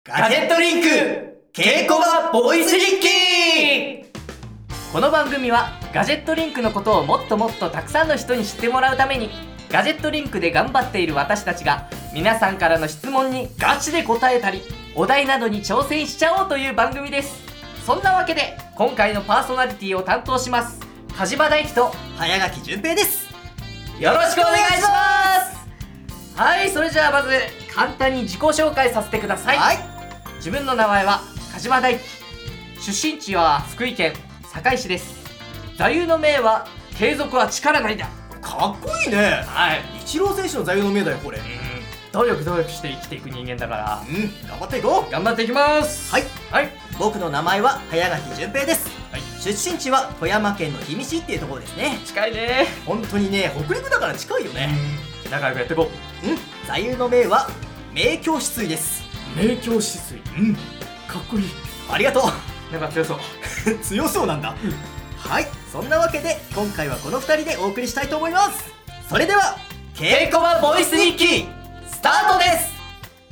ガジェットリンク稽古場ボイス日記。 この番組はガジェットリンクのことをもっともっとたくさんの人に知ってもらうために、ガジェットリンクで頑張っている私たちが皆さんからの質問にガチで答えたり、お題などに挑戦しちゃおうという番組です。そんなわけで今回のパーソナリティを担当します鹿島大輝と早垣純平です。 よろしくお願いします。はい、それじゃあまず簡単に自己紹介させてください。 はい。 自分の名前は鹿島大輝、出身地は福井県坂井市です。座右の銘は継続は力なりだ。 かっこいいね。 はい、 イチロー選手の座右の銘だよこれ。 努力して生きていく人間だから頑張っていこう。 頑張っていきます。 はい。 はい、 僕の名前は早垣純平です。 はい、 出身地は富山県の氷見市っていうところですね。 近いね。 本当にね、北陸だから近いよね。 仲良くやっていこう。 座右の銘は明鏡止水です。 明鏡止水。かっこいい。 ありがとう。 なんか強そう。 強そうなんだ。はい、そんなわけで今回はこの2人でお送りしたいと思います。それでは稽古場ボイス日記スタートです。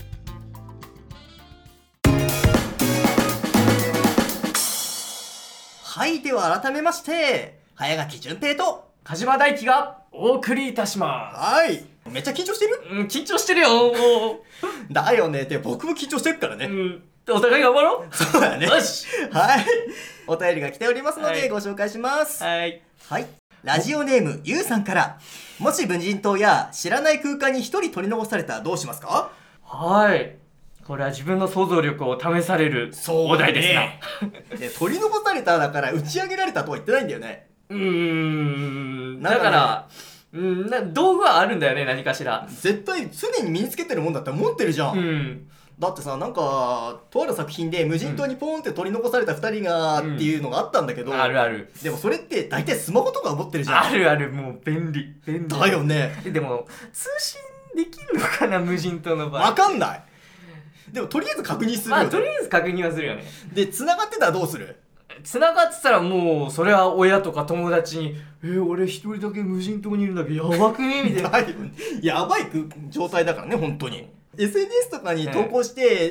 はい、では改めまして早垣純平と鹿島大輝がお送りいたしまはい。めっちゃ緊張してる？ す。緊張してるよ。もだよね。って僕も緊張してるからね。 お互い頑張ろう。 そうだね。 よし。 はい。お便りが来ておりますのはいでご紹介します。 はい。 はい。ラジオネームゆうさんから、もし無人島や知らない空間に一人取り残されたらどうしますか？ はい。これは自分の想像力を試されるお題ですな。 で、取り残されただから打ち上げられたとは言ってないんだよね。 だから道具はあるんだよね、何かしら。 絶対常に身につけてるもんだったら持ってるじゃん。だってさ、なんかとある作品で無人島にポーンって取り残された2人がっていうのがあったんだけど、 あるある。 でもそれって大体スマホとか持ってるじゃん。 あるある、もう便利だよね。 でも通信できるのかな、無人島の場合。 わかんない。でもとりあえず確認するよね。 まあとりあえず確認はするよね。 で、繋がってたらどうする？ 繋がってたらもうそれは親とか友達に俺一人だけ無人島にいるんだけどやばくねみたいな。 やばい状態だからね、本当に。SNS とかに投稿して、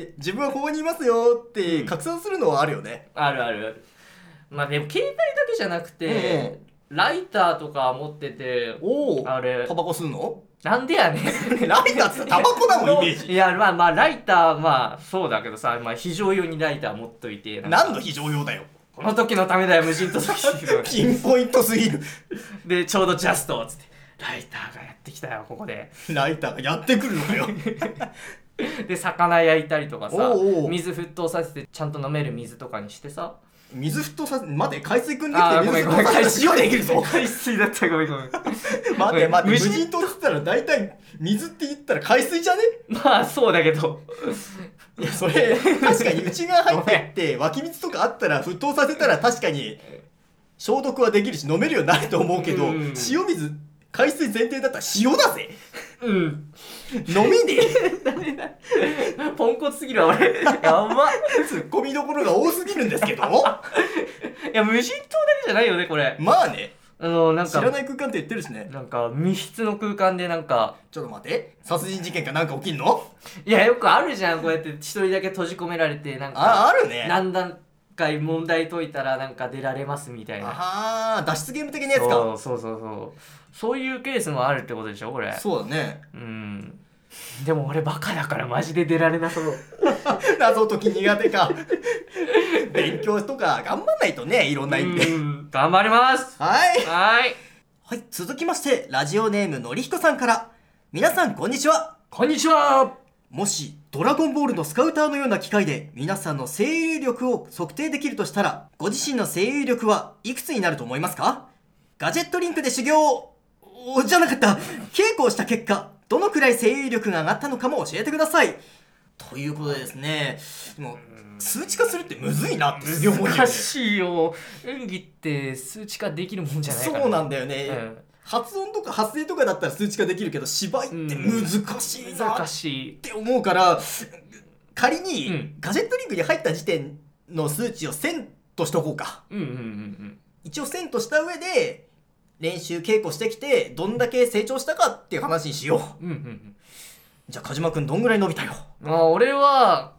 自分はここにいますよって拡散するのはあるよね。 あるある。まあでも携帯だけじゃなくて、ライターとか持ってて、あれタバコ吸うの？ なんでやねん。 ライターってタバコだもん、イメージ。 いや、まあライター、まあそうだけどさ、まあ非常用にライター持っといて。 何の非常用だよ。 この時のためだよ、無人島ピンポイントすぎる。 で、ちょうどジャストっつって、ライターがやってきたよ、ここで。 ライターがやってくるのかよ。 で、魚焼いたりとかさ、水沸騰させてちゃんと飲める水とかにしてさ。 水沸騰させ、待て、海水くんできて水沸騰させて塩できるぞ。 海水だったらごめん。 待て、無人島って言ったら大体水って言ったら海水じゃね？ まあそうだけど。 いや、それ確かに内側入ってって湧き水とかあったら沸騰させたら確かに消毒はできるし飲めるようになると思うけど、塩水、海水前提だったら塩だぜ。飲めねえ。ポンコツすぎるわ俺。やば。 ツッコミどころが多すぎるんですけど。いや、無人島だけじゃないよねこれ。 まあね。 なんか知らない空間って言ってるしね。 なんか密室の空間でなんか、 ちょっと待って、殺人事件かなんか起きんの？ いや、よくあるじゃん、こうやって一人だけ閉じ込められて、なんかあるね。 何段階問題解いたらなんか出られますみたいな。 脱出ゲーム的なやつか。 そういうケースもあるってことでしょこれ。 そうだね。 でも俺バカだからマジで出られなそう。 謎解き苦手か。勉強とか頑張んないとね、いろんな意味で。 頑張ります。 はい。 はい。 はい、続きましてラジオネームのりひこさんから、皆さんこんにちは。 こんにちは。 もしドラゴンボールのスカウターのような機械で皆さんの声優力を測定できるとしたら、ご自身の声優力はいくつになると思いますか？ガジェットリンクで修行じゃなかった、稽古をした結果どのくらい声優力が上がったのかも教えてください。ということでですね、でも数値化するってむずいなってすげえ思うよね。 難しいよ。演技って数値化できるもんじゃないから。 そうなんだよね。発音とか発声とかだったら数値化できるけど、芝居って難しいなって思うから、仮にガジェットリンクに入った時点の数値を1000としとこうか。一応1000とした上で練習稽古してきてどんだけ成長したかっていう話にしよう。じゃあ鹿島くんどんぐらい伸びたよ？ 俺は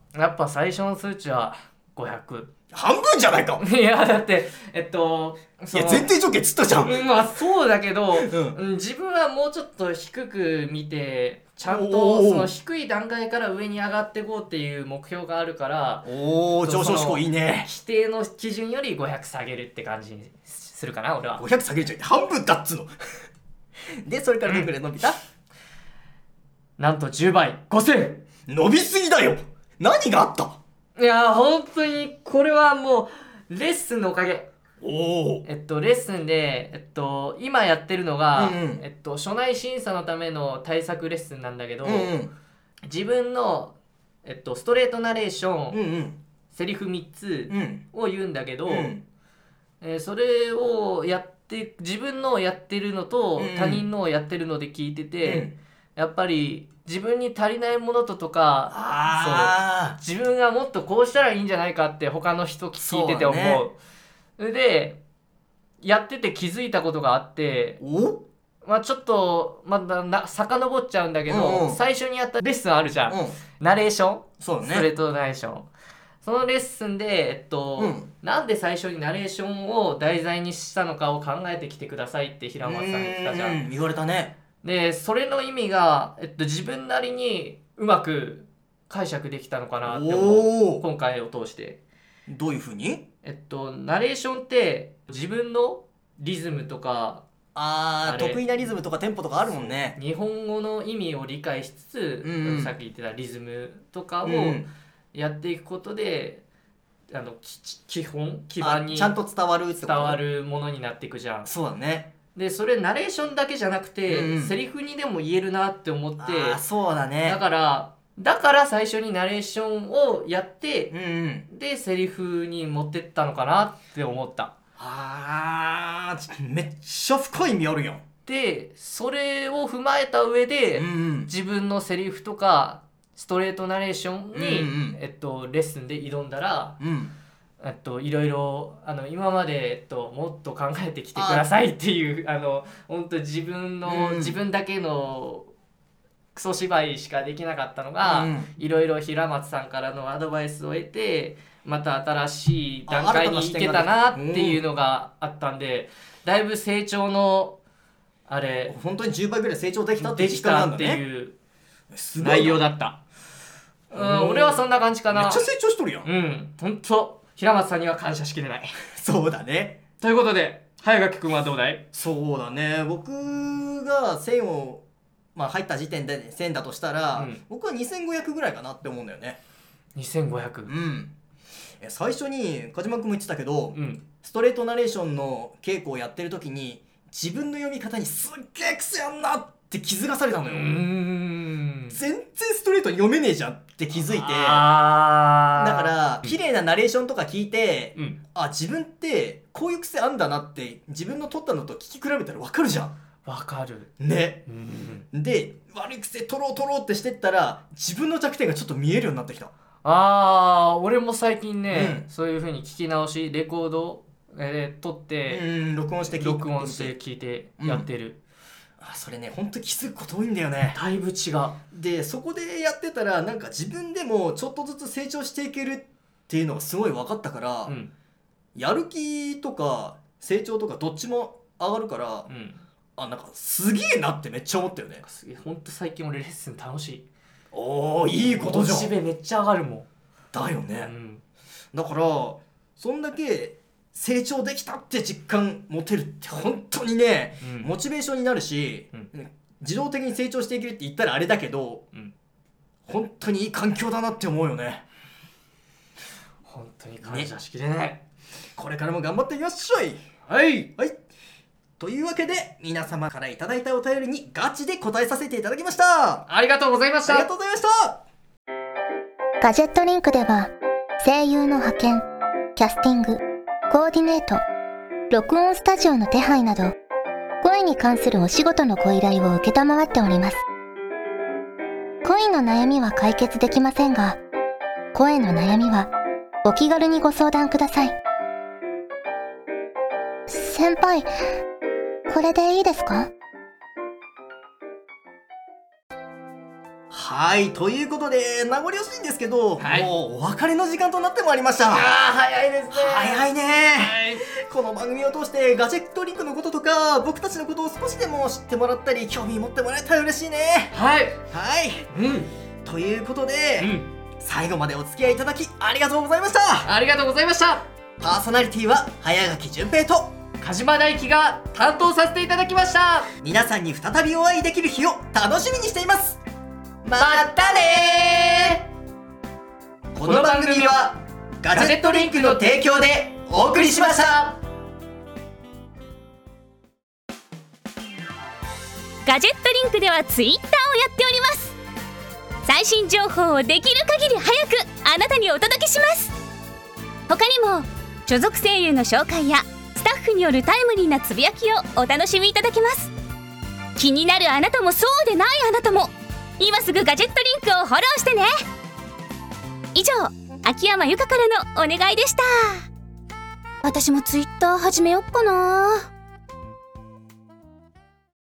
やっぱ最初の数値は500。 半分じゃないか。 いやだっていや前提条件つったじゃん。 まあそうだけど、 うん自分はもうちょっと低く見てちゃんおーとその低い段階から上に上がっていこうっていう目標があるから、 おー、上昇志向いいね。 規定の基準より500下げるって感じにするかな俺は。 500下げるじゃん。半分だっつの。で、それからどれくらい伸びた？ なんと10倍5000。 伸びすぎだよ。何があった？ いや本当にこれはもうレッスンのおかげ。 おー。 レッスンで、今やってるのが、 うん初内審査のための対策レッスンなんだけど、 うん自分の、ストレートナレーション、 うんうんセリフ3つうんを言うんだけど、 うんそれをやって自分のをやってるのとうん他人のをやってるので聞いてて、 うんやっぱり自分に足りないものとかあ自分がもっとこうしたらいいんじゃないかって他の人聞いてて思う。それでやってて気づいたことがあってー。お？ まあちょっとまだ遡っちゃうんだけど、 うん最初にやったレッスンあるじゃん、 うん。 ナレーション、 そうストレね。 ートナレーション。そのレッスンで、なんで最初にナレーションを題材にしたのかを考えてきてくださいって平松さん言ってたじゃん。 言われたね。 でそれの意味が、自分なりにうまく解釈できたのかなって思うおー。 今回を通して。 どういう風に？ ナレーションって自分のリズムとかあれ得意なリズムとかテンポとかあるもんね。 日本語の意味を理解しつつ、 うんうんさっき言ってたリズムとかをうんやっていくことで、基盤にちゃんと伝わるってこと。 伝わるものになっていくじゃん。 そうだね。 でそれナレーションだけじゃなくて、 うんうんセリフにでも言えるなって思って、 そうだね。 だから最初にナレーションをやって、 うんでセリフに持ってったのかなって思った。 めっちゃ深い意味あるやん。 でそれを踏まえた上で、 ん自分のセリフとかストレートナレーションに、 うんうんレッスンで挑んだら、 うんいろいろ今まで、もっと考えてきてくださいっていう本当自分だけのクソ芝居しかできなかったのが、いろいろ平松さんからのアドバイスを得てまた新しい段階に行けたなっていうのがあったんで、だいぶ成長のあれ本当に10倍ぐらい成長できたってできたってういう内容だった。俺はそんな感じかな。 めっちゃ成長しとるやん。 本当平松さんには感謝しきれない。 そうだね。 ということで早垣くんはどうだい？ そうだね。僕が1000を入った時点で1000だとしたら、僕は2500ぐらいかなって思うんだよね。 2500。 最初に梶間君も言ってたけど、ストレートナレーションの稽古をやってる時に自分の読み方にすっげえ癖やんなって気づかされたのよ。全然ストレートに読めねえじゃんって気づいて、だから綺麗なナレーションとか聞いて、自分ってこういう癖あんだなって自分の取ったのと聞き比べたら分かるじゃん。 分かるね。で悪い癖取ろうってしてったら自分の弱点がちょっと見えるようになってきた。 俺も最近ね、そういう風に聞き直しレコード、撮って録音して聞いてやってる。 それねほんと気づくこと多いんだよね。 だいぶ違う。 でそこでやってたらなんか自分でもちょっとずつ成長していけるっていうのがすごい分かったから、やる気とか成長とかどっちも上がるから、なんかすげえなってめっちゃ思ったよね。 ほんと最近俺レッスン楽しい。 いいことじゃん。 モチベめっちゃ上がるもん。 だよね。だからそんだけ成長できたって実感持てるって本当にね、モチベーションになるし、自動的に成長していけるって言ったらあれだけど、本当にいい環境だなって思うよね。 本当に感謝しきれない。 これからも頑張っていきましょい。 はい。 というわけで皆様からいただいたお便りにガチで答えさせていただきました。 ありがとうございました。 ありがとうございました。 ガジェットリンクでは声優の派遣、キャスティング、コーディネート、録音スタジオの手配など声に関するお仕事のご依頼を承っております。恋の悩みは解決できませんが、声の悩みはお気軽にご相談ください。先輩、これでいいですか？ はい、ということで名残惜しいんですけど、 はいもうお別れの時間となってまいりました。 早いですね。 早いね、 はい。 この番組を通してガジェットリンクのこととか僕たちのことを少しでも知ってもらったり興味持ってもらえたら嬉しいね。 はい。 はい、ということで、最後までお付き合いいただきありがとうございました。 ありがとうございました。 パーソナリティは早垣純平と鹿島大輝が担当させていただきました。 皆さんに再びお会いできる日を楽しみにしています。 またねー。この番組はガジェットリンクの提供でお送りしました。 ガジェットリンクではツイッターをやっております。最新情報をできる限り早くあなたにお届けします。他にも所属声優の紹介やスタッフによるタイムリーなつぶやきをお楽しみいただけます。気になるあなたもそうでないあなたも今すぐガジェットリンクをフォローしてね。以上、秋山由佳からのお願いでした。私もツイッター始めよっかな。